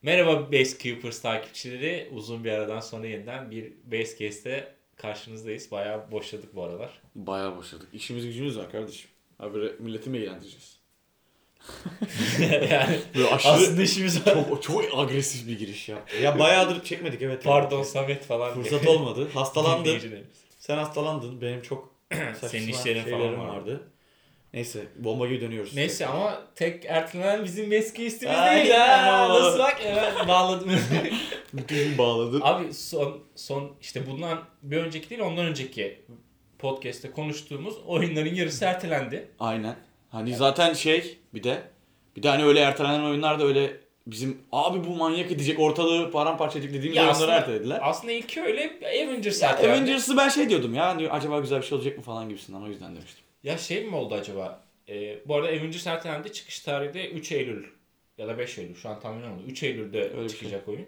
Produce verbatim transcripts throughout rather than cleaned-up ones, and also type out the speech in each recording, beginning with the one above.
Merhaba Basekeepers takipçileri. Uzun bir aradan sonra yeniden bir Basecase'de karşınızdayız. Bayağı boşladık bu aralar. Bayağı boşladık. İşimiz gücümüz var kardeşim. Abi milleti mi eğlendireceğiz? yani Böyle aşırı, aslında işimiz var. çok, çok agresif bir giriş ya. Ya bayağıdır çekmedik evet. Pardon yani. Samet falan. Fırsat olmadı. Hastalandın. Dinleyicilerimiz. Sen hastalandın. Benim çok saçma Senin işlerin şeylerim falan vardı. vardı. Neyse bomba gibi dönüyoruz. Neyse ama tek ertelenen bizim Basecase'imiz Ay, değil ha. tamam. Nasıl bak hemen bağladım. Bütün bağladın. Abi son son işte bundan bir önceki değil ondan önceki podcast'te konuştuğumuz oyunların yarısı ertelendi. Aynen. Hani zaten şey bir de bir de hani öyle ertelenen oyunlarda öyle bizim abi bu manyak edecek ortalığı paramparça edecek dediğimiz Ya oyunları aslında- ertelediler. Aslında ilki öyle Avengers Ya ertelendi. Avengers'ı ben şey diyordum ya hani acaba güzel bir şey olacak mı falan gibisinden o yüzden demiştim. Ya şey mi oldu acaba? Ee, bu arada Avengers ertelendi. Çıkış tarihi de üç Eylül ya da beş Eylül. Şu an tahmin olmadı. üç Eylül'de Öyle bir çıkacak oyun.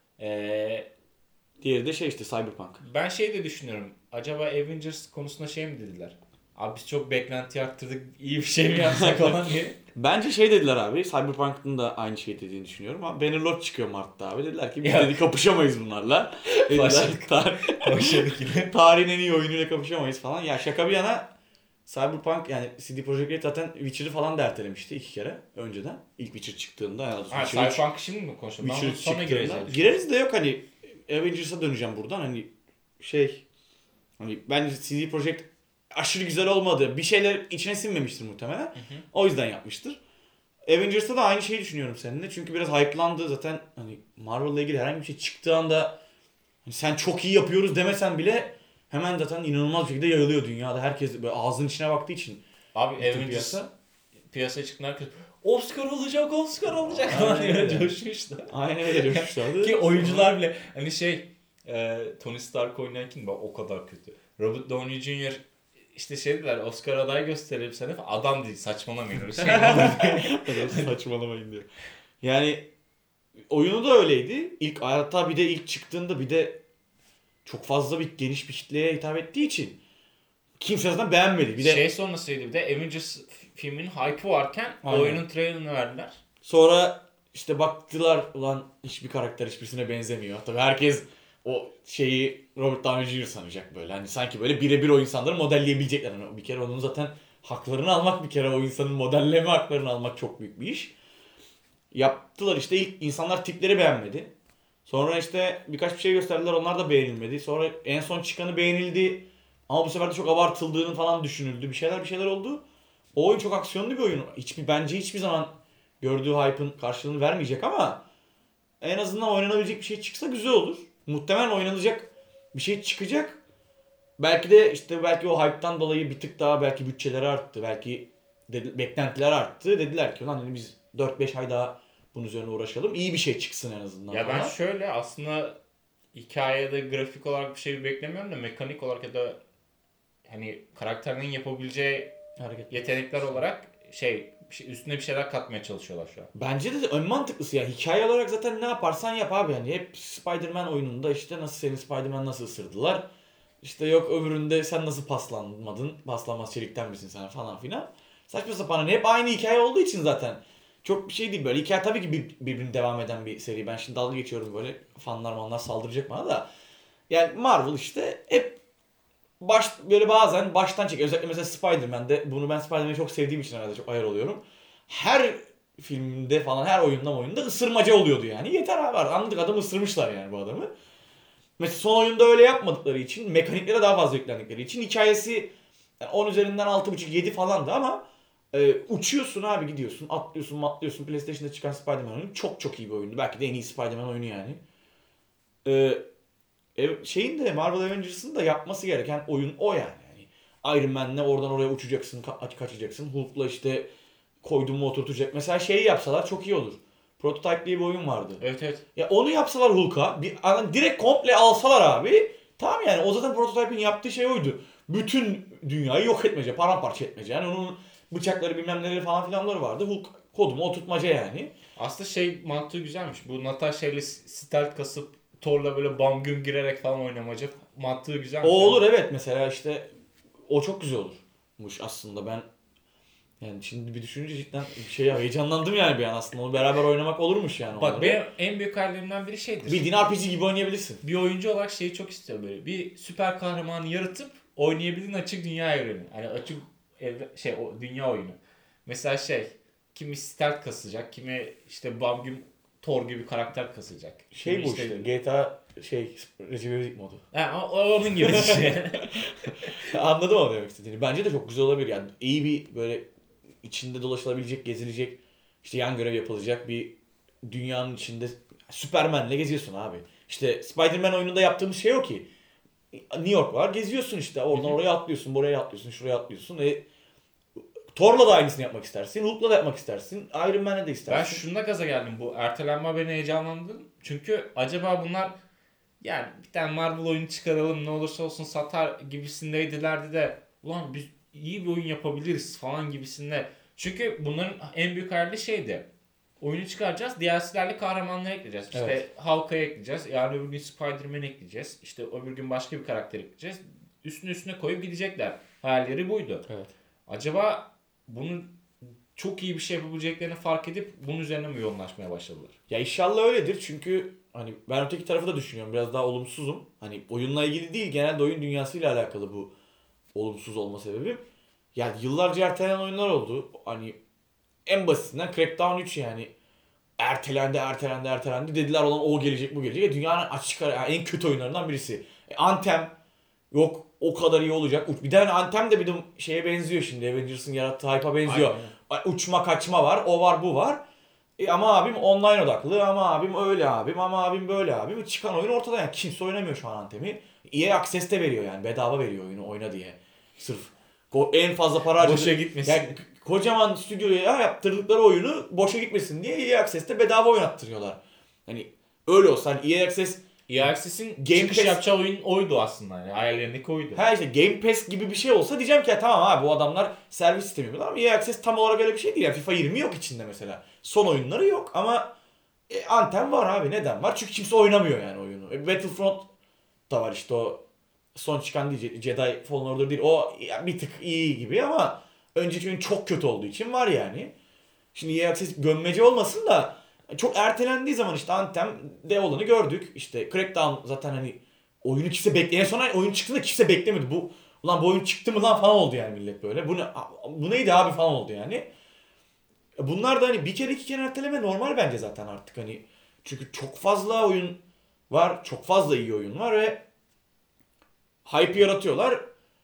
Ee, Diğeri de şey işte Cyberpunk. ben şey de düşünüyorum. Acaba Avengers konusunda şey mi dediler? Abi biz çok beklenti arttırdık. İyi bir şey mi yapsak falan diye. Bence şey dediler abi Cyberpunk'ın da aynı şey dediğini düşünüyorum ama Bannerlord çıkıyor Mart'ta abi. Dediler ki biz Ya. dedi kapışamayız bunlarla. Dediler, Başladık. tar- Başladık yine. tarihin en iyi oyunuyla kapışamayız falan. Ya şaka bir yana Cyberpunk yani C D Projekt Red zaten Witcher'ı falan da ertelemişti iki kere önceden. İlk Witcher çıktığında. Yani Ha, Witcher üç Cyberpunk şimdi mi konuşuyoruz? Ben Witcher bunu üç sonra gireceğiz. çıktığında. Gireriz de yok hani Avengers'a döneceğim buradan hani şey hani bence C D Projekt aşırı güzel olmadı. Bir şeyler içine sinmemiştir muhtemelen. Hı hı. O yüzden yapmıştır. Avengers'ta da aynı şeyi düşünüyorum seninle. Çünkü biraz hype'landı zaten hani Marvel'la ilgili herhangi bir şey çıktığı anda hani sen çok iyi yapıyoruz demesen bile hemen zaten inanılmaz bir şekilde yayılıyor dünyada. Herkes böyle ağzının içine baktığı için. Abi bütün Avengers piyasa. piyasaya çıktığında herkes Oscar olacak, Oscar olacak falan Aynen diye öyle. coşmuştu. Aynen öyle coşmuşlardı. Ki oyuncular bile hani şey e, Tony Stark oynayan kim bak o kadar kötü. Robert Downey Junior işte şey dediler Oscar aday gösterelim sana falan. Adam değil saçmalamayın öyle şey mi olur diye. Saçmalamayın diyor. Yani oyunu da öyleydi. İlk hatta bir de ilk çıktığında bir de çok fazla bir geniş bir kitleye hitap ettiği için kimse zaten beğenmedi. Bir de Şey sonrasıydı bir de Avengers filminin hype'ı varken Aynen. oyunun trailerını verdiler. sonra işte baktılar ulan hiçbir karakter hiçbirisine benzemiyor. Tabii herkes o şeyi Robert Downey Junior sanacak böyle. Hani sanki böyle birebir o insanları modelleyebilecekler. Yani bir kere onun zaten haklarını almak bir kere o insanın modelleme haklarını almak çok büyük bir iş. Yaptılar işte ilk insanlar tipleri beğenmedi. Sonra işte birkaç bir şey gösterdiler onlar da beğenilmedi. Sonra en son çıkanı beğenildi. Ama bu sefer de çok abartıldığını falan düşünüldü. Bir şeyler bir şeyler oldu. O oyun çok aksiyonlu bir oyun. Hiçbir, bence hiçbir zaman gördüğü hype'ın karşılığını vermeyecek ama en azından oynanabilecek bir şey çıksa güzel olur. Muhtemelen oynanacak bir şey çıkacak. Belki de işte belki o hype'tan dolayı bir tık daha belki bütçeleri arttı. Belki dedi, beklentiler arttı. Dediler ki lan hani biz dört beş ay daha bunun üzerine uğraşalım. İyi bir şey çıksın en azından. Ya ben falan. şöyle aslında hikayede grafik olarak bir şey beklemiyorum da mekanik olarak ya da hani karakterinin yapabileceği Hareket. yetenekler olarak şey, bir şey üstüne bir şeyler katmaya çalışıyorlar şu an. Bence de en mantıklısı ya. Hikaye olarak zaten ne yaparsan yap abi. Yani hep Spider-Man oyununda işte nasıl seni Spider-Man nasıl ısırdılar. İşte yok öbüründe sen nasıl paslanmadın. Paslanmaz çelikten misin sen falan filan. Saçma sapan hani hep aynı hikaye olduğu için zaten. Çok bir şey değil böyle. Hikaye tabii ki bir, birbirini devam eden bir seri. Ben şimdi dalga geçiyorum böyle. Fanlar manlar saldıracak bana da. Yani Marvel işte hep baş böyle bazen baştan çekiyor. Özellikle mesela Spider-Man'de bunu ben Spider-Man'i çok sevdiğim için herhalde çok ayar oluyorum. Her filmde falan her oyunda oyunda ısırmaca oluyordu yani. Yeter abi anladık adamı ısırmışlar yani bu adamı. Mesela son oyunda öyle yapmadıkları için mekaniklere daha fazla yüklendikleri için hikayesi yani on üzerinden altı buçuk yedi falandı ama e, uçuyorsun abi gidiyorsun atlıyorsun atlıyorsun PlayStation'da çıkan Spider-Man oyunu çok çok iyi bir oyundu. Belki de en iyi Spider-Man oyunu yani. E, e, şeyin de Marvel Avengers'ın da yapması gereken oyun o yani. yani Iron Man'le oradan oraya uçacaksın ka- kaçacaksın. Hulk'la işte koydun mu oturtacak. Mesela şeyi yapsalar çok iyi olur. Prototype diye bir oyun vardı. Evet evet. Ya onu yapsalar Hulk'a, bir yani direkt komple alsalar abi. Tamam yani o zaten Prototype'in yaptığı şey oydu. Bütün dünyayı yok etmece, paramparça etmece. Yani onun bıçakları bilmem neleri falan filanları vardı. Hulk kodumu oturtmaca yani. Aslında şey mantığı güzelmiş. Bu Natasha ile stealth kasıp Thor'la böyle bam güm girerek falan oynamacı mantığı güzelmiş. O olur evet mesela işte o çok güzel olurmuş aslında ben Yani şimdi bir düşününce cidden bir şey heyecanlandım yani bir an aslında. Onu beraber oynamak olurmuş yani. Bak onları. benim en büyük hayallerimden biri şeydir. Bildiğin R P G gibi oynayabilirsin. Bir oyuncu olarak şeyi çok istiyorum böyle. Bir süper kahramanı yaratıp oynayabildiğin açık dünya evreni. Hani açık evre, şey o dünya oyunu. Mesela şey kimi stealth kasacak, kimi işte Bamgüm Thor gibi karakter kasacak. Şey Kimi bu işte G T A şey Recep İvedik modu. Ha, o, o onun gibi bir şey. Anladım ama demek istediğini. Bence de çok güzel olabilir yani. İyi bir böyle içinde dolaşılabilecek, gezilecek, işte yan görev yapılacak bir dünyanın içinde Superman'le geziyorsun abi. İşte Spider-Man oyununda yaptığımız şey o ki. New York var, geziyorsun işte. Oradan oraya atlıyorsun, buraya atlıyorsun, şuraya atlıyorsun. E, Thor'la da aynısını yapmak istersin, Hulk'la da yapmak istersin, Iron Man'le de Ben istersin. şuna gaza geldim. Bu ertelenme beni heyecanlandırdı. Çünkü acaba bunlar yani bir tane Marvel oyunu çıkaralım ne olursa olsun satar gibisindeydilerdi de ulan biz iyi bir oyun yapabiliriz falan gibisinde. Çünkü bunların en büyük hayali şeydi. Oyunu çıkaracağız. D L C'lerle kahramanları ekleyeceğiz. İşte Evet. Hawkeye'yi ekleyeceğiz. Yarın öbür gün Spider-Man'i ekleyeceğiz. İşte öbür gün başka bir karakter ekleyeceğiz. Üstüne üstüne koyup gidecekler. Hayalleri buydu. Evet. Acaba bunu çok iyi bir şey yapabileceklerini fark edip bunun üzerine mi yoğunlaşmaya başladılar? Ya inşallah öyledir çünkü hani ben öteki tarafı da düşünüyorum. Biraz daha olumsuzum. Hani oyunla ilgili değil, genelde oyun dünyasıyla alakalı bu olumsuz olma sebebim. Yani yıllarca ertelenen oyunlar oldu. Hani en basitinden Crackdown üç yani. Ertelendi, ertelendi, ertelendi. Dediler olan o gelecek, bu gelecek. E, dünyanın açık ara yani en kötü oyunlarından birisi. E, Anthem yok o kadar iyi olacak. Bir de hani Anthem de bir de şeye benziyor şimdi. Avengers'ın yarattığı hype'a benziyor. Aynen. Uçma kaçma var, o var, bu var. E, ama abim online odaklı, ama abim öyle abim, ama abim böyle abim. Çıkan oyun ortada yani. Kimse oynamıyor şu an Anthem'i. E A Access de veriyor yani. Bedava veriyor oyunu oyna diye. Sırf ko- en fazla para harcadı. Boşa gitmesin. Yani kocaman stüdyoya yaptırdıkları oyunu boşa gitmesin diye E A Access'te bedava oynattırıyorlar. Hani öyle olsa hani E A Access E A Access'in Game çıkış Pass- yapacağı oyun oydu aslında. Yani hayallerindeki oydu. ha işte Game Pass gibi bir şey olsa diyeceğim ki tamam abi bu adamlar servis sistemi yapıyorlar ama E A Access tam olarak öyle bir şey değil. Yani FIFA yirmi yok içinde mesela. Son oyunları yok ama e, Anthem var abi. Neden var? Çünkü kimse oynamıyor yani oyunu. E, Battlefront da var işte o son çıkan değil, Jedi Fallen Order değil. O ya, bir tık iyi gibi ama önceki oyun çok kötü olduğu için var yani. Şimdi E A Access gömmece olmasın da çok ertelendiği zaman işte Anthem'de olanı gördük. İşte Crackdown zaten hani oyunu kimse bekleyen sonra oyun çıktığında kimse beklemedi. Bu ulan bu oyun çıktı mı lan falan oldu yani millet böyle. Bu ne, bu neydi abi falan oldu yani. Bunlar da hani bir kere iki kere erteleme normal bence zaten artık hani. Çünkü çok fazla oyun var. Çok fazla iyi oyun var ve hype yaratıyorlar.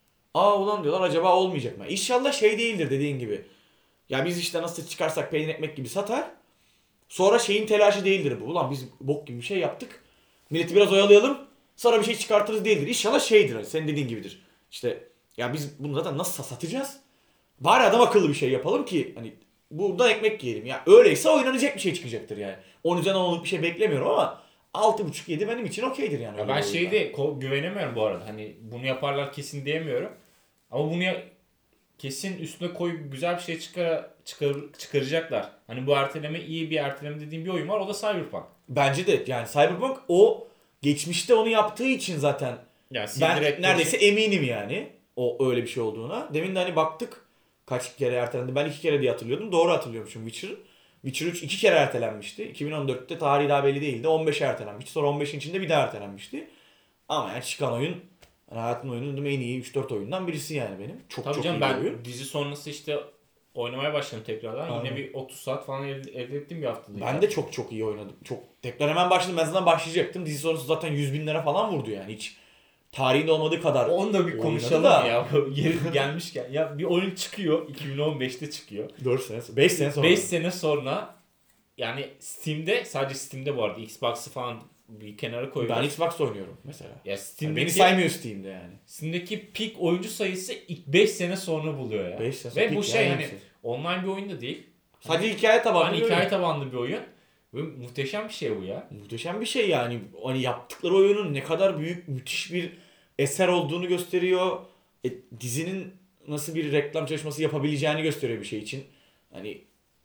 Aa ulan diyorlar acaba olmayacak mı? İnşallah şey değildir dediğin gibi. Ya biz işte nasıl çıkarsak peynir ekmek gibi satar. Sonra şeyin telaşı değildir bu. Ulan biz bok gibi bir şey yaptık. Milleti biraz oyalayalım. Sonra bir şey çıkartırız değildir. İnşallah şeydir. Hani senin dediğin gibidir. İşte ya biz bunu zaten nasıl satacağız? Bari adam akıllı bir şey yapalım ki hani buradan ekmek yiyelim. Ya öyleyse oynanacak bir şey çıkacaktır yani. On üzerinden onluk bir şey beklemiyorum ama altı buçuk yedi benim için okeydir yani. Ya ben şeyde ko- güvenemiyorum bu arada. Hani bunu yaparlar kesin diyemiyorum. Ama bunu ya- kesin üstüne koyup güzel bir şey çıkar, çıkar çıkaracaklar. Hani bu erteleme iyi bir erteleme dediğim bir oyun var. O da Cyberpunk. Bence de yani Cyberpunk o geçmişte onu yaptığı için zaten Yani ben sindir neredeyse eminim yani o öyle bir şey olduğuna. Demin de hani baktık kaç kere ertelendi. Ben iki kere diye hatırlıyordum. Doğru hatırlıyormuşum Witcher. Witcher üç iki kere ertelenmişti. iki bin on dörtte tarihi daha belli değildi. on beşe ertelenmişti. Sonra on beşin içinde bir daha ertelenmişti. Ama yani çıkan oyun yani hayatımda oynadığım en iyi üç dört oyundan birisi yani benim. Çok Tabii çok canım iyi ben bir oyun. dizi sonrası işte oynamaya başladım tekrardan. Aynen. Yine bir otuz saat falan elde, elde ettiğim bir haftada. Ben de çok çok iyi oynadım. Çok tekrar hemen başladım. Ben zaten başlayacaktım. Dizi sonrası zaten yüz bin lira falan vurdu yani. Hiç tarihinde olmadığı kadar. Onu da bir oynadı konuşalım da. ya. Yeri gelmişken. Ya bir oyun çıkıyor. iki bin on beşte çıkıyor. dört sene, beş sene sonra. beş sene sonra yani Steam'de sadece Steam'de bu arada Xbox'ı falan bir kenara koyuyoruz. Ben Xbox'ta oynuyorum mesela. Ya Yani Steam'deki, beni saymıyor Steam'de yani. Steam'deki peak oyuncu sayısı ilk beş sene sonra buluyor ya. beş sene Ve peak bu şey yani hani yüksek. online bir oyun da değil. Sadece hikaye tabanlı Hani bir hikaye oyun. tabanlı bir oyun. Ve muhteşem bir şey bu ya. Muhteşem bir şey yani. Hani yaptıkları oyunun ne kadar büyük, müthiş bir eser olduğunu gösteriyor. E, dizinin nasıl bir reklam çalışması yapabileceğini gösteriyor bir şey için. Hani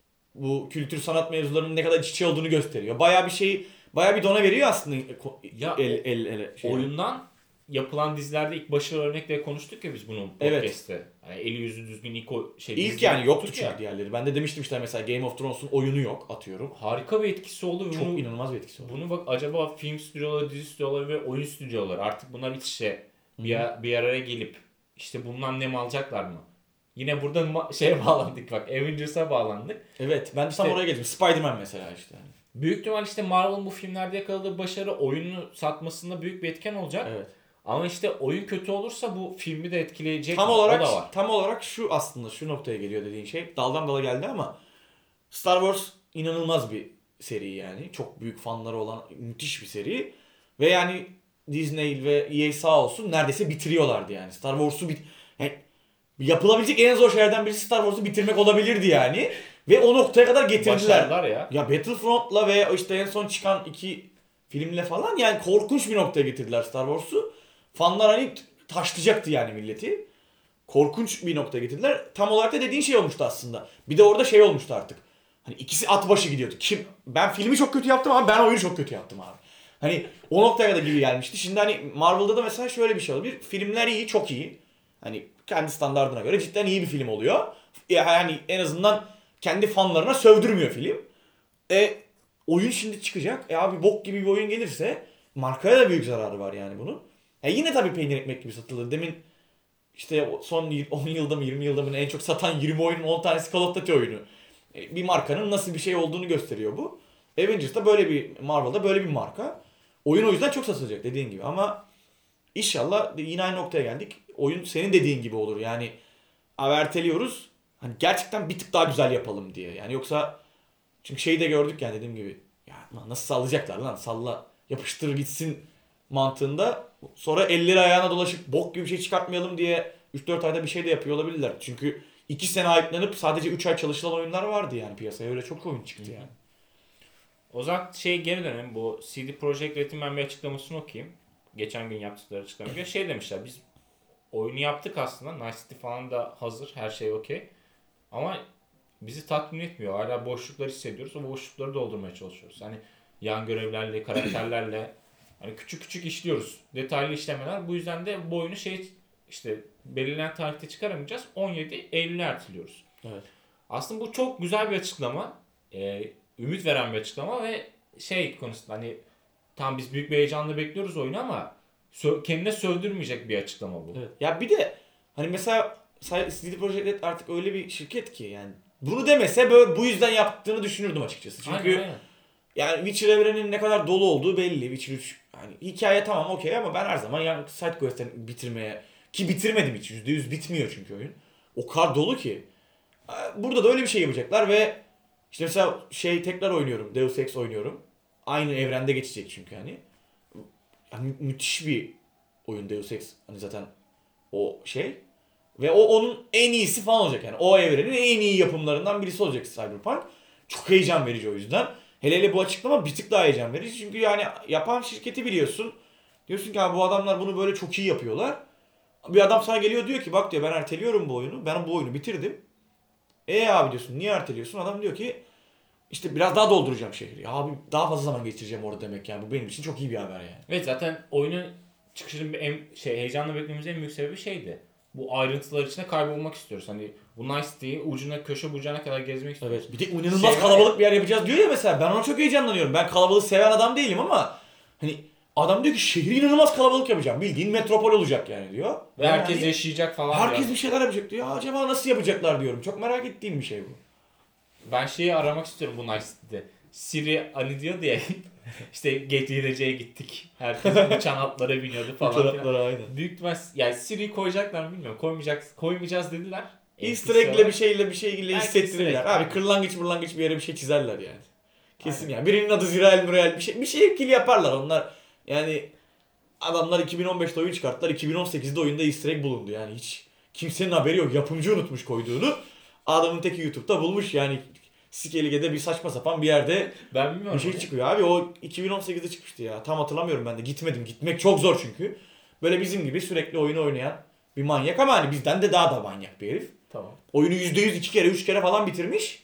bu kültür sanat mevzularının ne kadar iç içe olduğunu gösteriyor. Bayağı bir şey, bayağı bir dona veriyor aslında Ya el el ele. Şey. oyundan yapılan dizilerde ilk başarılı örnekle konuştuk ya biz bunu Evet. podcast'te. Yani eli yüzü düzgün ilk o şey. İlk dizi yani yoktu tuttuk çünkü ya. diğerleri. Ben de demiştim işte mesela Game of Thrones'un oyunu yok atıyorum. Harika bir etkisi oldu. ve Çok bunu, inanılmaz bir etkisi oldu. bunu bak acaba film stüdyoları, dizi stüdyoları ve oyun stüdyoları artık bunlar iç içe bir, a- bir araya gelip işte bundan nem alacaklar mı? Yine burada ma- şeye bağlandık bak, Avengers'a bağlandık. Evet, ben de tam İşte- oraya geldim. Spider-Man mesela işte. Büyük ihtimal işte Marvel'ın bu filmlerde yakaladığı başarı oyunu satmasında büyük bir etken olacak. Evet. Ama işte oyun kötü olursa bu filmi de etkileyecek. Tam mi? olarak O da var. tam olarak şu aslında şu noktaya geliyor dediğin şey. Daldan dala geldi ama Star Wars inanılmaz bir seri yani. Çok büyük fanları olan müthiş bir seri. Ve yani Disney ve E A sağ olsun neredeyse bitiriyorlardı yani. Star Wars'u bit yani yapılabilecek en zor şeylerden birisi Star Wars'u bitirmek olabilirdi yani. Ve o noktaya kadar getirdiler. Başardılar ya. Ya Battlefront'la ve işte en son çıkan iki filmle falan yani korkunç bir noktaya getirdiler Star Wars'u. Fanlar hani taşlayacaktı yani milleti. Korkunç bir noktaya getirdiler. Tam olarak da dediğin şey olmuştu aslında. Bir de orada şey olmuştu artık. Hani ikisi at başı gidiyordu. Kim ben filmi çok kötü yaptım ama ben oyunu çok kötü yaptım abi. Hani o noktaya kadar gibi gelmişti. Şimdi hani Marvel'da da mesela şöyle bir şey oldu. Bir filmler iyi, çok iyi. Hani kendi standardına göre cidden iyi bir film oluyor. Yani en azından kendi fanlarına sövdürmüyor film. E oyun şimdi çıkacak. E abi bok gibi bir oyun gelirse markaya da büyük zararı var yani bunun. E yine tabii peynir ekmek gibi satılır. Demin işte son on yılda mı yirmi yılda mı en çok satan yirmi oyunun on tanesi Call of Duty oyunu. E, bir markanın nasıl bir şey olduğunu gösteriyor bu. Avengers'da böyle bir, Marvel'da böyle bir marka. Oyun o yüzden çok satılacak dediğin gibi ama inşallah yine aynı noktaya geldik. Oyun senin dediğin gibi olur yani. Abi erteliyoruz. Hani gerçekten bir tık daha güzel yapalım diye. Yani yoksa çünkü şeyi de gördük yani dediğim gibi. Ya lan nasıl sallayacaklar lan salla yapıştır gitsin mantığında. Sonra elleri ayağına dolaşıp bok gibi bir şey çıkartmayalım diye üç dört ayda bir şey de yapıyor olabilirler. Çünkü iki sene ayıklanıp sadece üç ay çalışılan oyunlar vardı yani piyasaya öyle çok oyun çıktı yani. O zaman şey geri dönelim. Bu C D Projekt Red'in ben bir açıklamasını okuyayım. Geçen gün yaptıkları açıklamaya göre şey demişler. Biz oyunu yaptık aslında. Nice City falan da hazır. Her şey okey. Ama bizi tatmin etmiyor. Hala boşluklar hissediyoruz. O boşlukları doldurmaya çalışıyoruz. Hani yan görevlerle, karakterlerle hani küçük küçük işliyoruz. Detaylı işlemeler. Bu yüzden de bu oyunu şey işte belirlenen tarihte çıkaramayacağız. on yedi Eylül'e erteliyoruz. Evet. Aslında bu çok güzel bir açıklama. Ee, ümit veren bir açıklama ve şey konusunda hani tam biz büyük bir heyecanla bekliyoruz oyunu ama sö- kendine sövdürmeyecek bir açıklama bu. Evet. Ya bir de hani mesela C D Projekt Red artık öyle bir şirket ki yani bunu demese böyle bu yüzden yaptığını düşünürdüm açıkçası. Çünkü Aynen, aynen. yani Witcher evreninin ne kadar dolu olduğu belli. Witcher üç hani hikaye tamam okey ama ben her zaman yani side quest'lerini bitirmeye ki bitirmedim hiç. yüzde yüz bitmiyor çünkü oyun. O kadar dolu ki. Burada da öyle bir şey yapacaklar ve işte mesela şey tekrar oynuyorum. Deus Ex oynuyorum. Aynı evrende geçecek çünkü hani. Yani mü- müthiş bir oyun Deus Ex. Hani zaten o şey. Ve o onun en iyisi falan olacak yani. O evrenin en iyi yapımlarından birisi olacak Cyberpunk. Çok heyecan verici o yüzden. Hele hele bu açıklama bir tık daha heyecan verici. Çünkü yani yapan şirketi biliyorsun. Diyorsun ki abi bu adamlar bunu böyle çok iyi yapıyorlar. Bir adam sana geliyor diyor ki bak diyor ben erteliyorum bu oyunu. Ben bu oyunu bitirdim. E abi diyorsun niye erteliyorsun? Adam diyor ki işte biraz daha dolduracağım şehri. Ya abi daha fazla zaman geçireceğim orada demek yani. Bu benim için çok iyi bir haber yani. Ve zaten oyunun çıkışının en şey heyecanla beklediğimiz en büyük sebebi şeydi. Bu ayrıntılar içinde kaybolmak istiyoruz. Hani bu Nice City'yi ucuna köşe bucağına kadar gezmek istiyoruz. Evet. Bir de inanılmaz Şey- kalabalık bir yer yapacağız diyor ya mesela. Ben ona çok heyecanlanıyorum. Ben kalabalığı seven adam değilim ama hani adam diyor ki şehri inanılmaz kalabalık yapacağım. Bildiğin metropol olacak yani diyor. Ve herkes Yani yaşayacak falan. herkes diyor. bir şeyler yapacak diyor. Ya acaba nasıl yapacaklar diyorum. Çok merak ettiğim bir şey bu. Ben şeyi aramak istiyorum bu Nice City'de. Siri hani diyordu ya işte Getirece'ye gittik. Herkes uçan atlara biniyordu falan. filan. aynen. Büyük ihtimal yani Siri'yi koyacaklar mı bilmiyorum. Koymayacak, koymayacağız dediler. Easter egg'le bir şeyle bir şeyle Belki hissettirirler. easter egg. Abi kırlangıç mırlangıç bir yere bir şey çizerler yani. Kesin yani. Birinin adı Zirael Mürel bir şey bir şey etkili yaparlar onlar. Yani adamlar iki bin on beşte oyun çıkarttılar. iki bin on sekizde oyunda easter egg bulundu. Yani hiç kimsenin haberi yok. Yapımcı unutmuş koyduğunu. Adamın teki YouTube'da bulmuş yani. Sikelige'de bir saçma sapan bir yerde Ben bilmiyorum. bir şey onu. çıkıyor abi. O iki bin on sekizde çıkmıştı ya. Tam hatırlamıyorum ben de. Gitmedim. Gitmek çok zor çünkü. Böyle bizim gibi sürekli oyunu oynayan bir manyak ama hani bizden de daha da manyak bir herif. Tamam. Oyunu yüzde yüz iki kere üç kere falan bitirmiş.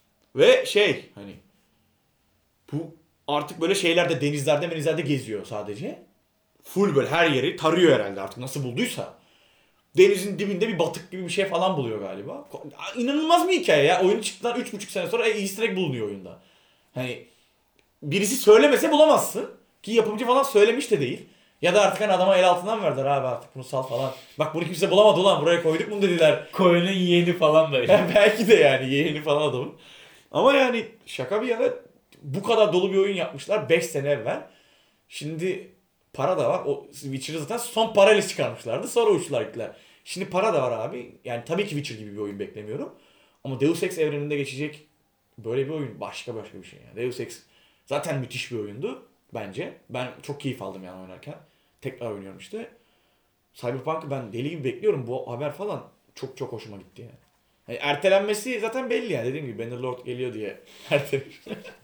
Ve şey hani bu artık böyle şeylerde denizlerde menizlerde geziyor sadece. full böyle her yeri tarıyor herhalde artık nasıl bulduysa. Denizin dibinde bir batık gibi bir şey falan buluyor galiba. İnanılmaz bir hikaye ya. Oyun çıktıktan üç buçuk sene sonra Easter egg bulunuyor oyunda. Hani birisi söylemese bulamazsın. Ki yapımcı falan söylemiş de değil. Ya da artık hani adama el altından verdiler abi artık bunu sal falan. Bak bunu kimse bulamadı ulan buraya koyduk mu dediler. Koyunun yeğeni falan böyle. Belki de yani yeğeni falan adamın. Ama yani şaka bir yana bu kadar dolu bir oyun yapmışlar beş sene evvel. Şimdi para da var. O Witcher'ı zaten son parayla çıkarmışlardı. Sonra uçtular gittiler. Şimdi para da var abi. Yani tabii ki Witcher gibi bir oyun beklemiyorum. Ama Deus Ex evreninde geçecek böyle bir oyun başka başka bir şey yani. Deus Ex zaten müthiş bir oyundu bence. Ben çok keyif aldım yani oynarken. Tekrar oynuyorum işte. Cyberpunk'ı ben deli gibi bekliyorum. Bu haber falan çok çok hoşuma gitti yani. Yani ertelenmesi zaten belli yani. Dediğim gibi Bannerlord geliyor diye ertelemiş.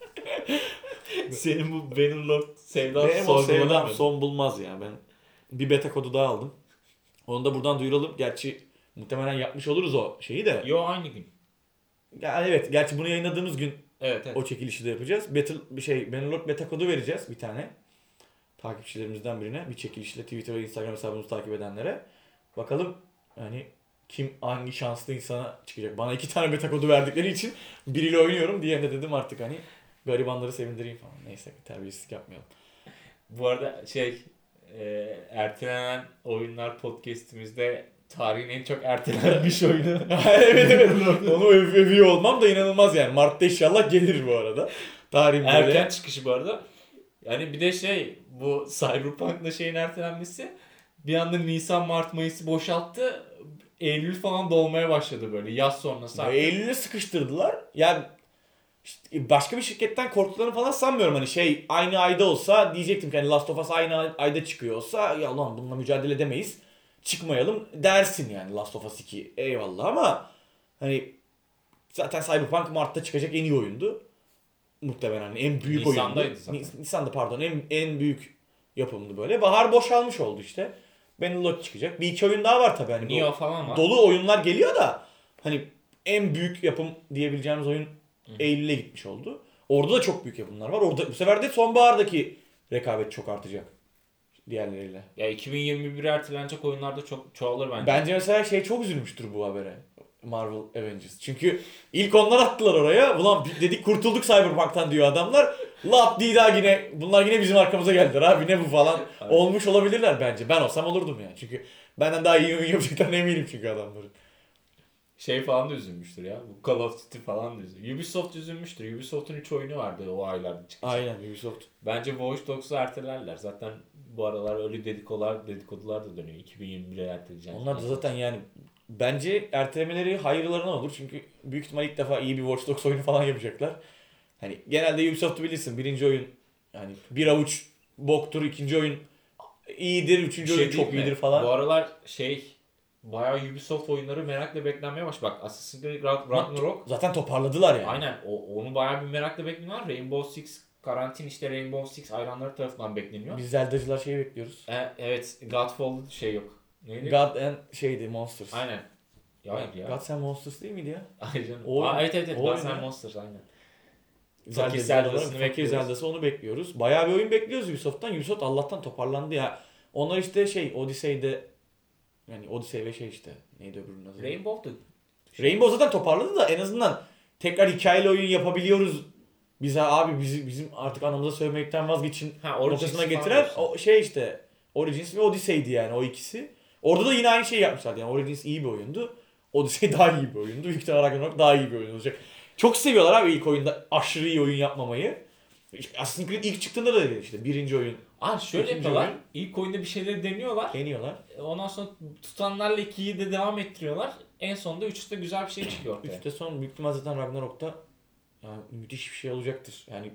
Senin bu Bannerlord sevdan Benim o sevdam sorgulanamıyor. son bulmaz ya. Ben bir beta kodu daha aldım. Onu da buradan duyuralım. Gerçi muhtemelen yapmış oluruz o şeyi de. Yo aynı gün. Yani evet. Gerçi bunu yayınladığımız gün Evet evet. o çekilişi de yapacağız. Battle bir şey Bannerlord beta kodu vereceğiz bir tane. Takipçilerimizden birine bir çekilişle Twitter ve Instagram hesabımızı takip edenlere. Bakalım hani kim hangi şanslı insana çıkacak. Bana iki tane beta kodu verdikleri için biriyle oynuyorum. Diğerine dedim artık hani garibanları sevindireyim falan. Neyse terbiyesizlik yapmayalım. Bu arada şey e, ertelenen oyunlar podcast'imizde tarihin en çok ertelenmiş oyunu. Evet evet. Onu öv- övüyor olmam da inanılmaz yani. Mart'ta inşallah gelir bu arada. Tarihin böyle. Erken çıkışı bu arada. Yani bir de şey bu Cyberpunk'la şeyin ertelenmesi bir anda Nisan, Mart, Mayıs'ı boşalttı. Eylül falan dolmaya başladı böyle yaz sonrası. Ya artık. Eylül'e sıkıştırdılar. Yani işte başka bir şirketten korktuklarını falan sanmıyorum. Hani şey aynı ayda olsa diyecektim ki hani Last of Us aynı ayda çıkıyor olsa ya ulan bununla mücadele edemeyiz. Çıkmayalım dersin yani Last of Us iki. Eyvallah ama hani zaten Cyberpunk Mart'ta çıkacak en iyi oyundu. Muhtemelen hani en büyük Nisan'daydı oyundu. zaten. Nis- Nisan'da pardon en, en büyük yapımdı böyle. Bahar boşalmış oldu işte. Bannerlord çıkacak. Bir iki oyun daha var tabii hani. Neo bu- falan var. Dolu oyunlar geliyor da hani en büyük yapım diyebileceğimiz oyun Eylül'e gitmiş oldu. Orada da çok büyük yapımlar var. Orada bu sefer de sonbahardaki rekabet çok artacak diğerleriyle. Ya iki bin yirmi bir ertelenecek oyunlarda çok çoğalır bence. Bence mesela şey çok üzülmüştür bu habere. Marvel Avengers. Çünkü ilk onlar attılar oraya. Ulan dedik kurtulduk Cyberpunk'tan diyor adamlar. Lap diye daha yine bunlar yine bizim arkamıza geldiler abi ne bu falan. Aynen. Olmuş olabilirler bence. Ben olsam olurdum yani. Çünkü benden daha iyi oyun yapacaklarına eminim çünkü adamların. Şey falan da üzülmüştür ya. Bu Call of Duty falan da üzülmüştür. Ubisoft üzülmüştür. Ubisoft'un üç oyunu vardı o aylarda çıkacak. Aynen Ubisoft. Bence Watch Dogs'u ertelerler. Zaten bu aralar öyle dedikodular, dedikodular da dönüyor. iki bin yirmi bire erteleyeceğim. Onlar da zaten yani bence ertelemeleri hayırlarına olur. Çünkü büyük ihtimal ilk defa iyi bir Watch Dogs oyunu falan yapacaklar. Hani genelde Ubisoft'u bilirsin. Birinci oyun yani bir avuç boktur. İkinci oyun iyidir. Bir Üçüncü şey oyun değil çok mi? iyidir falan. Bu aralar şey bayağı Ubisoft oyunları merakla beklenmeye başladı. Bak Assassin's Creed Ra- Ragnarok. Zaten toparladılar yani. Aynen o, onu bayağı bir merakla bekleniyor. Rainbow Six karantin işte Rainbow Six hayranları tarafından bekleniyor. Biz Zelda'cılar şeyi bekliyoruz. E, evet Godfall'da şey yok. Neydi? God and şeydi Monsters. Aynen. Ya hayır ya. Gods and Monsters değil miydi ya? Hayır canım. O- Aa, evet evet evet. o Gods oyun and ya. Monsters aynen. Zelda, Zelda'sını Fakir bekliyoruz. Zelda'sı onu bekliyoruz. Bayağı bir oyun bekliyoruz Ubisoft'tan. Ubisoft Allah'tan toparlandı ya. Onlar işte şey Odyssey'de yani Odyssey ve şey işte neydi öbürünün adı? Rainbow'da Rainbow zaten toparladı da en azından tekrar hikayeli oyun yapabiliyoruz. Bize abi bizi, bizim artık anamıza söylemekten vazgeçin Ha, Origins noktasına falan getiren diyorsun. o şey işte Origins ve Odyssey'di yani o ikisi. Orada da yine aynı şeyi yapmışlardı yani Origins iyi bir oyundu. Odyssey daha iyi bir oyundu. Büyük ihtimalle Ragnarok daha iyi bir oyun olacak. Çok seviyorlar abi ilk oyunda aşırı iyi oyun yapmamayı. Assassin's Creed ilk çıktığında da öyle işte birinci oyun Aa şöyle İkinci yapıyorlar. oyun. İlk oyunda bir şeyleri deniyorlar. deniyorlar. Ondan sonra tutanlarla ikiyi de devam ettiriyorlar. En sonunda üçte güzel bir şey çıkıyor ortaya. Üçte son büyük ihtimal zaten Ragnarok'ta yani müthiş bir şey olacaktır. Yani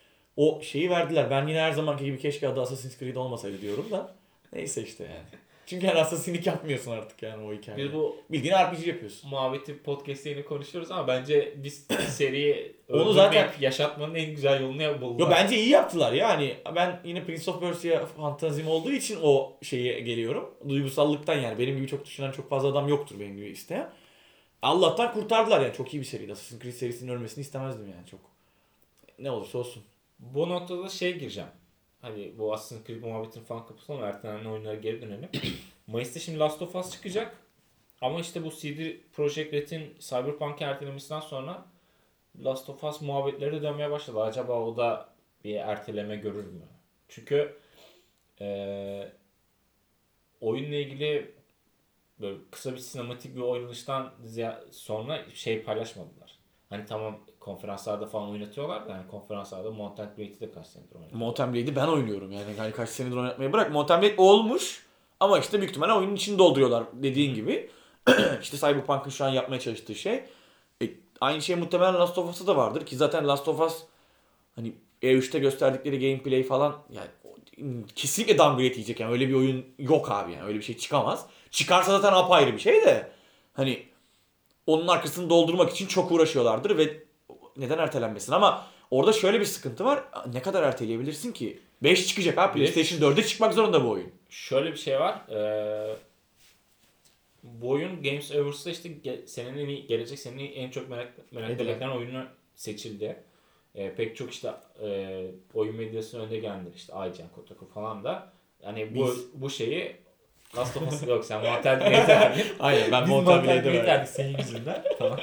o şeyi verdiler. Ben yine her zamanki gibi keşke adı Assassin's Creed olmasaydı diyorum da. Neyse işte yani. Çünkü her Assassin'lik yapmıyorsun artık yani o hikayeyi. Biz bu Bildiğin R P G yapıyorsun. muhabbeti podcast'te yine konuşuyoruz ama bence biz seriyi Onu öldürmeyip zaten- yaşatmanın en güzel yolunu buldular. Yo bence iyi yaptılar yani. Ben yine Prince of Persia fantazim olduğu için o şeye geliyorum. Duygusallıktan yani. Benim gibi çok düşünen çok fazla adam yoktur benim gibi isteyen. Allah'tan kurtardılar yani. Çok iyi bir seriydi. Assassin's Creed serisinin ölmesini istemezdim yani çok. Ne olursa olsun. Bu noktada şey gireceğim. hani bu Assassin's Creed muhabbetini falan kapatalım, ertelenen oyunlara geri dönelim. Mayıs'ta şimdi Last of Us çıkacak. Ama işte bu C D Projekt Red'in Cyberpunk'ı ertelemesinden sonra Last of Us muhabbetleri de dönmeye başladı. Acaba o da bir erteleme görür mü? Çünkü e, oyunla ilgili böyle kısa bir sinematik bir oynanıştan sonra şey paylaşmadılar. Hani tamam konferanslarda falan oynatıyorlar da yani konferanslarda Mount and Blade'i de kaç senedir oynuyor. Mount and Blade'i ben oynuyorum yani. Hani kaç senedir oynatmayı bırak. Mount and Blade olmuş ama işte büyük ihtimalle oyunun içini dolduruyorlar dediğin Hı. gibi. İşte Cyberpunk'ın şu an yapmaya çalıştığı şey. E, aynı şey muhtemelen Last of Us'ta da vardır ki zaten Last of Us hani E üçte gösterdikleri gameplay falan yani kesinlikle downgrade yiyecek yani öyle bir oyun yok abi yani öyle bir şey çıkamaz. Çıkarsa zaten apayrı bir şey de hani onun arkasını doldurmak için çok uğraşıyorlardır ve neden ertelenmesin ama orada şöyle bir sıkıntı var. Ne kadar erteleyebilirsin ki? beş çıkacak abi. PlayStation dörde çıkmak zorunda bu oyun. Şöyle bir şey var. Ee, bu oyun Games Awards'ta işte senenin gelecek senenin en çok merak merak edilen oyunu seçildi. Ee, pek çok işte e, oyun medyasının önde gelenler işte I G N, Kotaku falan da yani bu Biz... bu şeyi Last of Us yok sen Mount and Blade'e verdin. Aynen ben Mount and Blade'e verdim. Senin yüzünden. Tamam.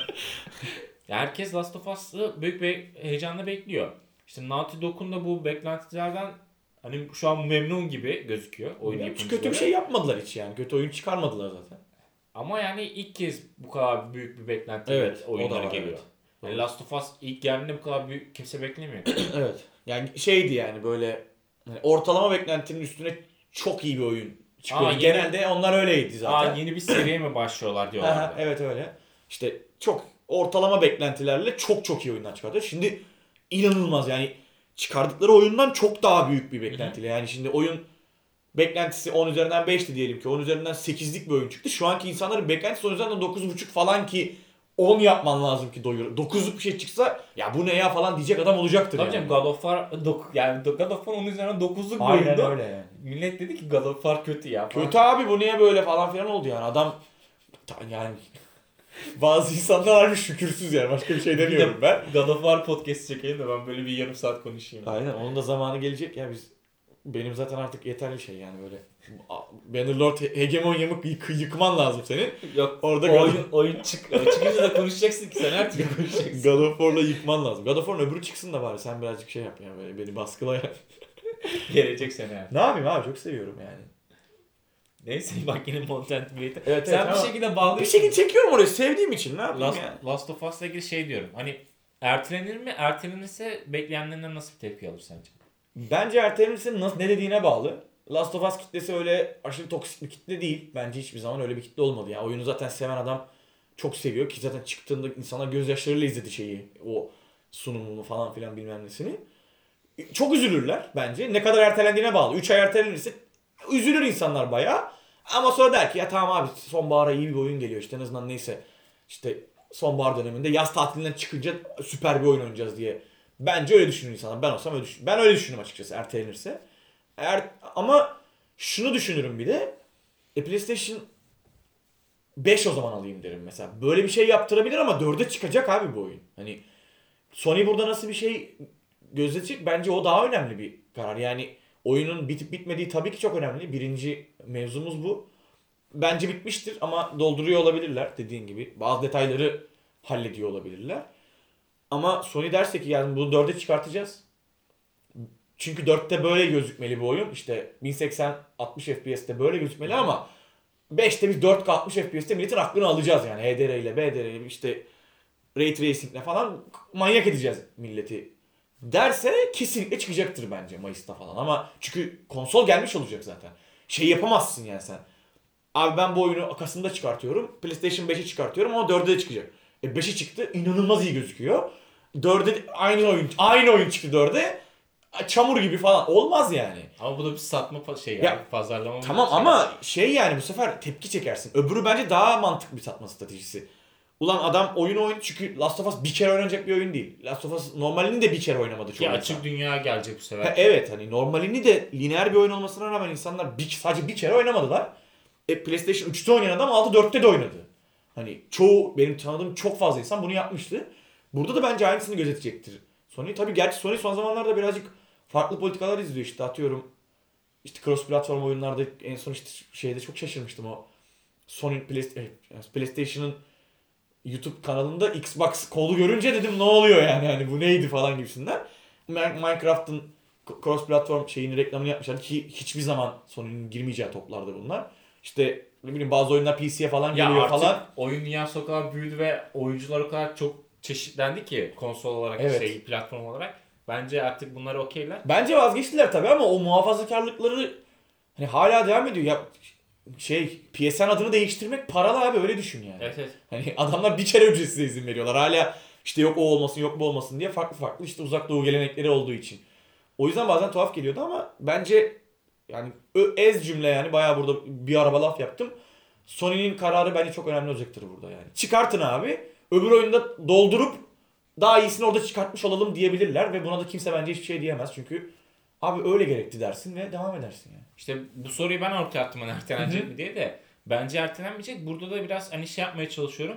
Herkes Last of Us'ı büyük bir heyecanla bekliyor. İşte Naughty Dog'un da bu beklentilerden hani şu an memnun gibi gözüküyor oyun yapımcıları. Kötü bir şey yapmadılar hiç yani. Kötü oyun çıkarmadılar zaten. Ama yani ilk kez bu kadar büyük bir beklenti evet, oyunlara geliyor. Evet. Yani Last of Us ilk geldiğinde bu kadar büyük kimse beklemiyor. Evet. Yani şeydi yani böyle yani ortalama beklentinin üstüne çok iyi bir oyun çıkıyor. Aa, genelde yeni, onlar öyleydi zaten. Aa, yeni bir seriye mi başlıyorlar diyorlardı. Evet öyle. İşte çok ortalama beklentilerle çok çok iyi oyunlar çıkartıyor. Şimdi inanılmaz yani çıkardıkları oyundan çok daha büyük bir beklentiyle. Yani şimdi oyun beklentisi on üzerinden beşti diyelim ki on üzerinden sekizlik bir oyun çıktı. Şu anki insanların beklentisi on üzerinden dokuz buçuk falan ki on yapman lazım ki doyur. dokuzluk bir şey çıksa ya bu ne ya falan diyecek adam olacaktır. Tabii yani. God of War yani God of War on üzerinden dokuzluk bir oyundu. Aynen öyle yani. Millet dedi ki God of War kötü ya falan. Kötü abi bu niye böyle falan filan oldu yani. Adam yani bazı insanlar harbi şükürsüz yani. Başka bir şey demiyorum ben. God of War podcast çekeyim de ben böyle bir yarım saat konuşayım. Aynen onun da zamanı gelecek ya biz benim zaten artık yeterli şey yani böyle Bannerlord hegemonyamı yık yıkman lazım senin. Yok orada oyun, God... oyun çık çıkınca da konuşacaksın ki sen her türlü konuşacaksın. God of War'la yıkman lazım. God of War'ın öbürü çıksın da bari sen birazcık şey yap yani böyle beni baskıla yani. Gelecek sene yani. Ne yapayım abi çok seviyorum yani. Neyse bak yine Mount and Blade'e. Evet, sen evet, bir şekilde bağlıyorsun. Bir şekilde çekiyorum orayı sevdiğim için ne yapayım Last, yani. Last of Us'la ilgili şey diyorum. Hani ertelenir mi? Ertelenirse bekleyenlerden nasıl bir tepki alır sence? Bence ertelenirse nasıl ne dediğine bağlı. Last of Us kitlesi öyle aşırı toksik bir kitle değil. Bence hiçbir zaman öyle bir kitle olmadı. Yani oyunu zaten seven adam çok seviyor ki zaten çıktığında insanlar gözyaşlarıyla izledi şeyi. O sunumunu falan filan bilmem nesini. Çok üzülürler bence. Ne kadar ertelendiğine bağlı. üç ay ertelenirse üzülür insanlar bayağı. Ama sonra der ki ya tamam abi sonbahara iyi bir oyun geliyor işte en azından neyse. İşte sonbahar döneminde yaz tatilinden çıkınca süper bir oyun oynayacağız diye. Bence öyle düşünür insanlar. Ben olsam öyle düşün. Ben öyle düşünürüm açıkçası ertelenirse. Eğer ama şunu düşünürüm bir de. E PlayStation beş o zaman alayım derim mesela. Böyle bir şey yaptırabilir ama dörde çıkacak abi bu oyun. Hani Sony burada nasıl bir şey gözetecek? Bence o daha önemli bir karar. Yani oyunun bitip bitmediği tabii ki çok önemli. Birinci mevzumuz bu. Bence bitmiştir ama dolduruyor olabilirler dediğin gibi. Bazı detayları hallediyor olabilirler. Ama Sony derse ki yani bunu dörde çıkartacağız. Çünkü dörtte böyle gözükmeli bu oyun. İşte bin seksen altmış F P S'te böyle gözükmeli ama beşte biz dört K altmış F P S'te milletin aklını alacağız yani. H D R ile, B D R ile işte Ray Tracing ile falan manyak edeceğiz milleti derse kesinlikle çıkacaktır bence Mayıs'ta falan. Ama çünkü konsol gelmiş olacak zaten. Şey yapamazsın yani sen. Abi ben bu oyunu Kasım'da çıkartıyorum. PlayStation beşe çıkartıyorum ama dörde de çıkacak. E beşe çıktı inanılmaz iyi gözüküyor. dörde aynı oyun aynı oyun çıktı dörde. Çamur gibi falan olmaz yani. Ama bu da bir satma şey yani ya, pazarlama. Tamam şey ama yani. şey yani bu sefer tepki çekersin. Öbürü bence daha mantıklı bir satma stratejisi. Ulan adam oyunu oynadı çünkü Last of Us bir kere oynanacak bir oyun değil. Last of Us normalini de bir kere oynamadı çoğu ya açık insan. Dünya gelecek bu sefer. Ha, evet hani normalini de lineer bir oyun olmasına rağmen insanlar bir, sadece bir kere oynamadılar. E, PlayStation üçte oynayan adam altı dörtte de oynadı. Hani çoğu benim tanıdığım çok fazla insan bunu yapmıştı. Burada da bence aynısını gözetecektir. Sony tabii gerçi Sony son zamanlarda birazcık farklı politikalar izliyor işte atıyorum. İşte cross platform oyunlarda en son işte şeyde çok şaşırmıştım o Sony Play- PlayStation'ın YouTube kanalında Xbox kolu görünce dedim ne oluyor yani hani bu neydi falan gibisinden. Minecraft'ın cross platform şeyini reklamını yapmışlar ki hiçbir zaman Sony'nin girmeyeceği toplardı bunlar. İşte ne bileyim bazı oyunlar P C'ye falan Ya geliyor artık falan. oyun dünyası o kadar büyüdü ve oyuncular o kadar çok çeşitlendi ki konsol olarak Evet. şey platform olarak. Bence artık bunları okeyler. Bence vazgeçtiler tabii ama o muhafazakarlıkları hani hala devam ediyor. Ya şey P S N adını değiştirmek paralı abi öyle düşün yani. Evet evet. Hani adamlar bir kere ücretsiz izin veriyorlar. Hala işte yok o olmasın yok bu olmasın diye farklı farklı işte uzak doğu gelenekleri olduğu için. O yüzden bazen tuhaf geliyordu ama bence yani ö- ez cümle yani bayağı burada bir araba laf yaptım. Sony'nin kararı bence çok önemli olacaktır burada yani. Çıkartın abi. Öbür oyunda doldurup daha iyisini orada çıkartmış olalım diyebilirler ve buna da kimse bence hiçbir şey diyemez. Çünkü abi öyle gerekti dersin ve devam edersin yani. İşte bu soruyu ben ortaya attım hani ertelenecek mi diye de bence ertelenmeyecek. Burada da biraz hani şey yapmaya çalışıyorum.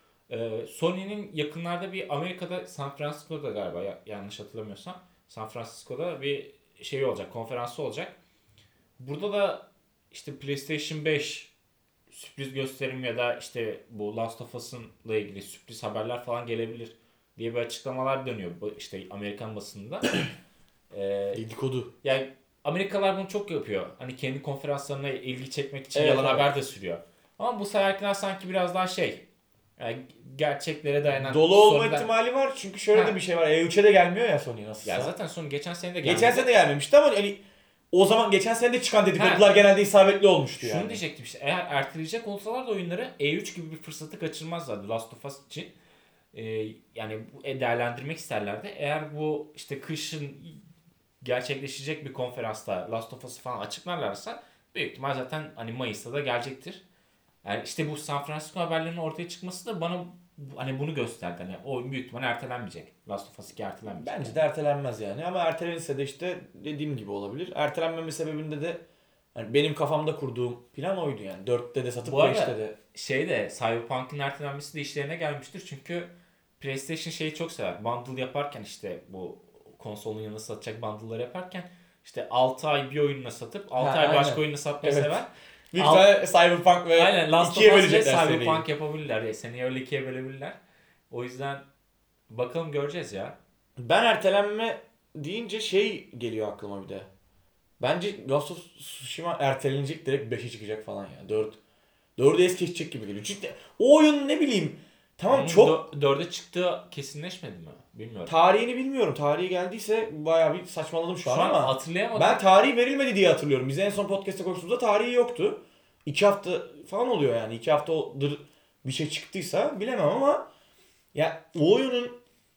Ee, Sony'nin yakınlarda bir Amerika'da San Francisco'da galiba ya- yanlış hatırlamıyorsam San Francisco'da bir şey olacak, konferansı olacak. Burada da işte PlayStation beş sürpriz gösterim ya da işte bu Last of Us'ınla ilgili sürpriz haberler falan gelebilir diye bir açıklamalar dönüyor bu işte Amerikan basınında. Ee, Dedikodu. Yani Amerikalılar bunu çok yapıyor. Hani kendi konferanslarına ilgi çekmek için Evet, yalan evet. haber de sürüyor. Ama bu seferkiler sanki biraz daha şey, yani gerçeklere dayanan. Dolu olma sorular- ihtimali var çünkü şöyle Ha. de bir şey var. E üçe de gelmiyor ya Sony nasılsa. Ya zaten son geçen sene de geldi. Geçen sene de gelmemişti ama hani o zaman geçen sene de çıkan dedikodular Ha. genelde isabetli olmuştu Şunu yani. diyecektim işte, eğer erteleyecek olsalar da oyunları E üç gibi bir fırsatı kaçırmazlardı Last of Us için. Ee, yani bu e, değerlendirmek isterlerdi. Eğer bu işte kışın gerçekleşecek bir konferansta Last of Us'ı falan açıklarlarsa büyük ihtimal zaten hani Mayıs'ta da gelecektir. Yani işte bu San Francisco haberlerinin ortaya çıkması da bana bu- hani bunu gösterdi. Hani o büyük ihtimal ertelenmeyecek. Last of Us iki ertelenmeyecek. Bence de ertelenmez yani ama ertelenirse de işte dediğim gibi olabilir. Ertelenmeme sebebinde de hani benim kafamda kurduğum plan oydu yani. dörtte de satıp Bu arada- beşte de. Şey de Cyberpunk'ın ertelenmesi de işlerine gelmiştir. Çünkü PlayStation şeyi çok sever. Bundle yaparken işte bu konsolun yanına satacak bundle'ları yaparken işte altı ay bir oyununa satıp altı Ha, ay aynen. başka oyununa satmayı Evet. sever. Büyük Alt- ihtimalle Cyberpunk ve Aynen Last of ikiye Us ve bölecekler Cyberpunk seriyi. yapabilirler. Ya, seneyi öyle ikiye bölebilirler. O yüzden bakalım göreceğiz ya. Ben ertelenme deyince şey geliyor aklıma bir de. Bence Ghost of Tsushima ertelenecek direkt beşe çıkacak falan ya. dört dördü es geçecek gibi geliyor. Çünkü o oyun ne bileyim tamam Onun çok dö- dörde çıktığı kesinleşmedi mi? Bilmiyorum. tarihini bilmiyorum. Tarihi geldiyse bayağı bir saçmaladım şu, Şu an an ama hatırlayamadım. ben tarihi verilmedi diye hatırlıyorum. Biz en son podcast'te konuştuğumuzda tarihi yoktu. İki hafta falan oluyor yani. İki haftadır bir şey çıktıysa bilemem ama ya o oyunun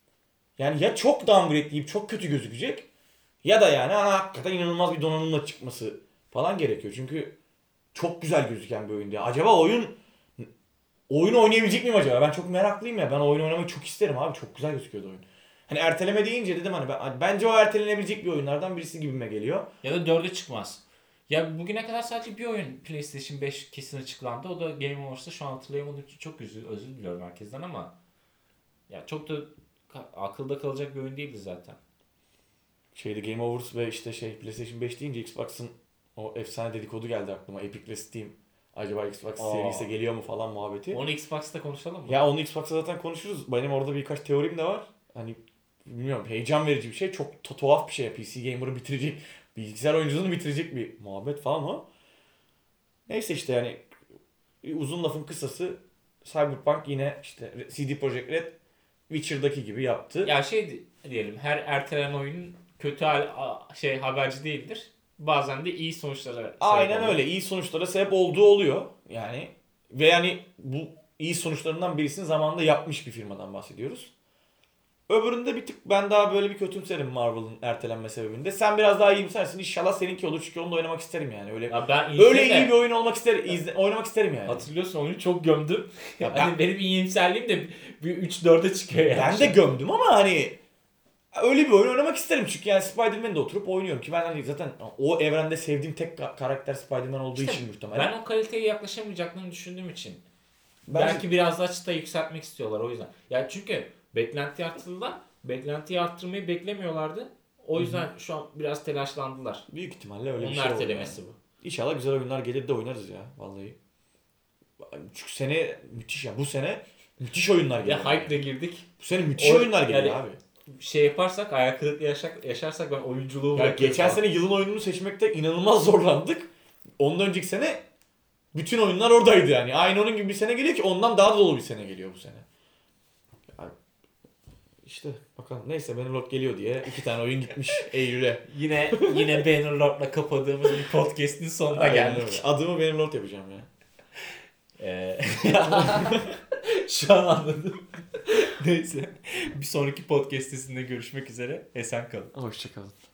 yani ya çok downgrade deyip çok kötü gözükecek ya da yani ha, hakikaten inanılmaz bir donanımla çıkması falan gerekiyor. Çünkü çok güzel gözüken bir oyun diye. Acaba oyun oyunu oynayabilecek miyim acaba? Ben çok meraklıyım ya. Ben oyun oynamayı çok isterim abi. Çok güzel gözüküyordu oyun. Hani erteleme deyince dedim hani ben, bence o ertelenebilecek bir oyunlardan birisi gibime geliyor. Ya da dörde çıkmaz. Ya bugüne kadar sadece bir oyun PlayStation beş kesin açıklandı. O da Game Awards'ta. Şu an hatırlayamadığım için çok özür, özür diliyorum herkesten ama ya çok da ka- akılda kalacak bir oyun değildi zaten. Şeyde Game Awards ve işte şey PlayStation beş deyince Xbox'ın o efsane dedikodu geldi aklıma. Epic ile Steam. Acaba Xbox Aa. Series'e geliyor mu falan muhabbeti. Onu Xbox'ta konuşalım mı? Ya onu Xbox'ta zaten konuşuruz. Benim orada birkaç teorim de var. Hani bilmiyorum heyecan verici bir şey. Çok tu- tuhaf bir şey. P C Gamer'ı bitirecek, bilgisayar oyunculuğunu bitirecek bir muhabbet falan o. Neyse işte yani uzun lafın kısası Cyberpunk yine işte C D Projekt Red Witcher'daki gibi yaptı. Ya şey di- diyelim, her ertelenen oyun kötü hal, a- şey haberci değildir. Bazen de iyi sonuçlara sebep Aynen olur. öyle. İyi sonuçlara sebep olduğu oluyor. Yani ve yani bu iyi sonuçlarından birisini zamanında yapmış bir firmadan bahsediyoruz. Öbüründe bir tık ben daha böyle bir kötümserim Marvel'ın ertelenme sebebinde. Sen biraz daha iyimsersin. İnşallah seninki olur çünkü onu da oynamak isterim yani. Öyle Ya ben öyle iyiyse de- iyi bir oyun olmak ister izle, oynamak isterim yani. Hatırlıyorsun oyunu çok gömdüm. Ya Hani ben, benim iyimserliğim de bir üç dörde çıkıyor yani. ben de gömdüm ama hani öyle bir oyun oynamak isterim çünkü yani Spider-Man'de oturup oynuyorum ki ben hani zaten o evrende sevdiğim tek ka- karakter Spider-Man olduğu İşte için muhtemelen. Ben o kaliteye yaklaşamayacaklarını düşündüğüm için. Ben- Belki biraz daha çıta yükseltmek istiyorlar o yüzden. Ya çünkü beklenti arttırdılar. Beklentiyi arttırmayı beklemiyorlardı. O yüzden şu an biraz telaşlandılar. Büyük ihtimalle öyle Onun bir şey oldu. ertelemesi yani. bu. İnşallah güzel oyunlar gelir de oynarız ya vallahi. Çünkü sene müthiş ya. Bu sene müthiş oyunlar geliyor. Ya hype'le girdik. Bu sene müthiş O- oyunlar geliyor yani- abi. Şey yaparsak, ayak kırıklığı yaşak, yaşarsak ben oyunculuğu Ya bırakıyorum. geçen sene yılın oyununu seçmekte inanılmaz zorlandık. Ondan önceki sene bütün oyunlar oradaydı yani. Aynı onun gibi bir sene geliyor ki ondan daha dolu bir sene geliyor bu sene. Yani işte bakalım. Neyse Bannerlord geliyor diye iki tane oyun gitmiş Eylül'e. Yine yine Bannerlord'la kapadığımız bir podcast'in sonuna Aynen geldik. öyle. Adımı Bannerlord yapacağım ya. Ee, Şu an anladım. Neyse. Bir sonraki podcast'inde görüşmek üzere. Esen kalın. Hoşçakalın.